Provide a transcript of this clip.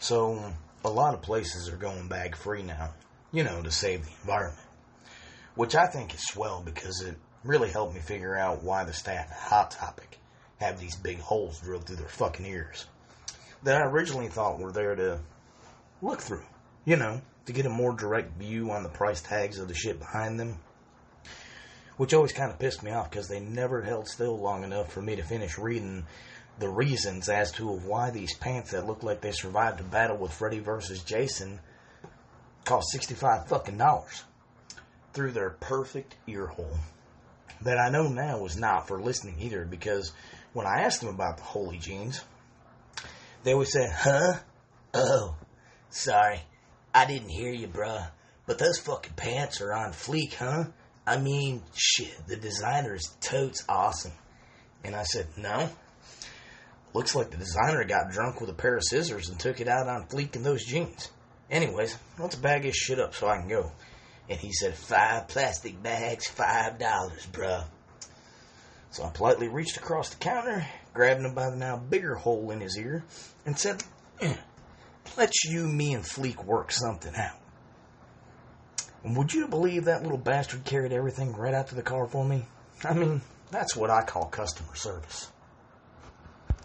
So, a lot of places are going bag free now, to save the environment. Which I think is swell because it really helped me figure out why the staff at Hot Topic have these big holes drilled through their fucking ears that I originally thought were there to look through, to get a more direct view on the price tags of the shit behind them. Which always kind of pissed me off because they never held still long enough for me to finish reading the reasons as to why these pants that look like they survived a battle with Freddy versus Jason cost $65 fucking dollars through their perfect ear hole. That I know now was not for listening either, because when I asked them about the holy jeans, they always said, huh? Oh, sorry, I didn't hear you, bruh. But those fucking pants are on fleek, huh? I mean, shit, the designer is totes awesome. And I said, no. Looks like the designer got drunk with a pair of scissors and took it out on fleek in those jeans. Anyways, let's bag his shit up so I can go. And he said, 5 plastic bags, $5, bruh. So I politely reached across the counter, grabbed him by the now bigger hole in his ear, and said, let's you, me, and Fleek work something out. And would you believe that little bastard carried everything right out to the car for me? I mean, that's what I call customer service.